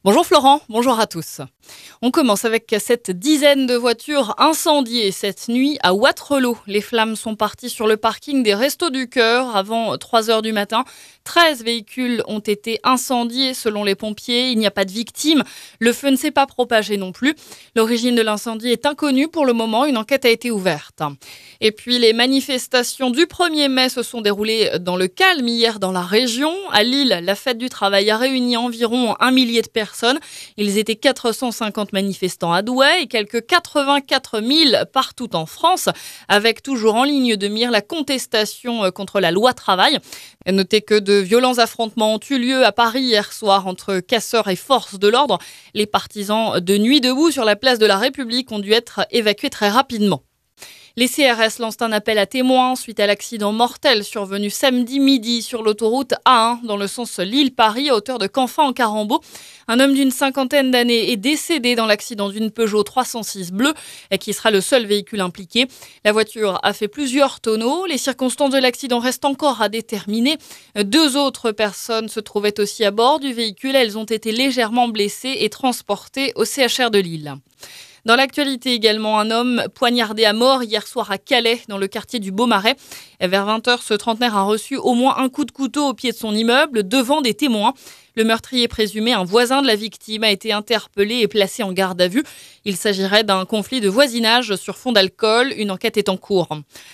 Bonjour Florent, bonjour à tous. On commence avec cette dizaine de voitures incendiées cette nuit à Wattrelos. Les flammes sont parties sur le parking des Restos du Cœur avant 3 heures du matin. 13 véhicules ont été incendiés selon les pompiers. Il n'y a pas de victimes. Le feu ne s'est pas propagé non plus. L'origine de l'incendie est inconnue pour le moment. Une enquête a été ouverte. Et puis les manifestations du 1er mai se sont déroulées dans le calme hier dans la région. À Lille, la fête du travail a réuni environ 1 millier de personnes. Ils étaient 450 manifestants à Douai et quelques 84 000 partout en France, avec toujours en ligne de mire la contestation contre la loi travail. Notez que de violents affrontements ont eu lieu à Paris hier soir entre casseurs et forces de l'ordre. Les partisans de Nuit debout sur la place de la République ont dû être évacués très rapidement. Les CRS lancent un appel à témoins suite à l'accident mortel survenu samedi midi sur l'autoroute A1 dans le sens Lille-Paris à hauteur de Canfin en Carambeau. Un homme d'une cinquantaine d'années est décédé dans l'accident d'une Peugeot 306 bleue qui sera le seul véhicule impliqué. La voiture a fait plusieurs tonneaux. Les circonstances de l'accident restent encore à déterminer. 2 autres personnes se trouvaient aussi à bord du véhicule. Elles ont été légèrement blessées et transportées au CHR de Lille. Dans l'actualité également, un homme poignardé à mort hier soir à Calais, dans le quartier du Beaumarais. Vers 20h, ce trentenaire a reçu au moins un coup de couteau au pied de son immeuble, devant des témoins. Le meurtrier présumé, un voisin de la victime, a été interpellé et placé en garde à vue. Il s'agirait d'un conflit de voisinage sur fond d'alcool. Une enquête est en cours.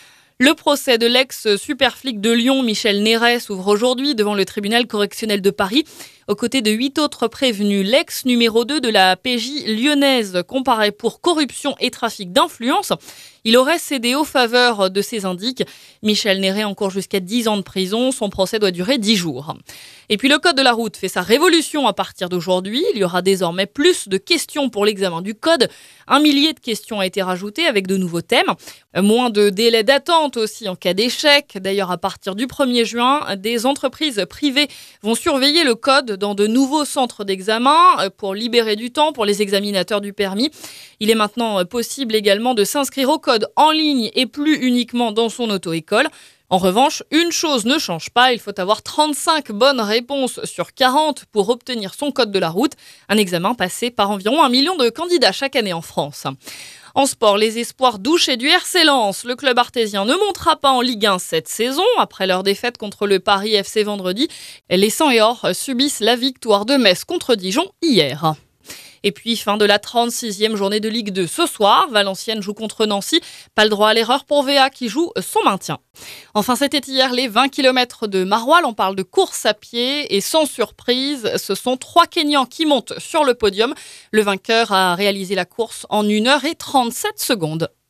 Le procès de l'ex-superflic de Lyon, Michel Néret, s'ouvre aujourd'hui devant le tribunal correctionnel de Paris. Aux côtés de 8 autres prévenus, l'ex numéro 2 de la PJ lyonnaise comparaît pour corruption et trafic d'influence. Il aurait cédé aux faveurs de ses indices. Michel Néret encourt jusqu'à 10 ans de prison. Son procès doit durer 10 jours. Et puis le code de la route fait sa révolution à partir d'aujourd'hui. Il y aura désormais plus de questions pour l'examen du code. 1 millier de questions a été rajouté avec de nouveaux thèmes. Moins de délais d'attente aussi en cas d'échec. D'ailleurs, à partir du 1er juin, des entreprises privées vont surveiller le code dans de nouveaux centres d'examen pour libérer du temps pour les examinateurs du permis. Il est maintenant possible également de s'inscrire au code en ligne et plus uniquement dans son auto-école. En revanche, une chose ne change pas, il faut avoir 35 bonnes réponses sur 40 pour obtenir son code de la route. Un examen passé par environ 1 million de candidats chaque année en France. En sport, les espoirs douchés du RC Lens. Le club artésien ne montera pas en Ligue 1 cette saison. Après leur défaite contre le Paris FC vendredi, les 100 et or subissent la victoire de Metz contre Dijon hier. Et puis, fin de la 36e journée de Ligue 2 ce soir. Valenciennes joue contre Nancy. Pas le droit à l'erreur pour VA qui joue son maintien. Enfin, c'était hier les 20 km de Maroilles. On parle de course à pied et sans surprise, ce sont 3 Kenyans qui montent sur le podium. Le vainqueur a réalisé la course en 1h37.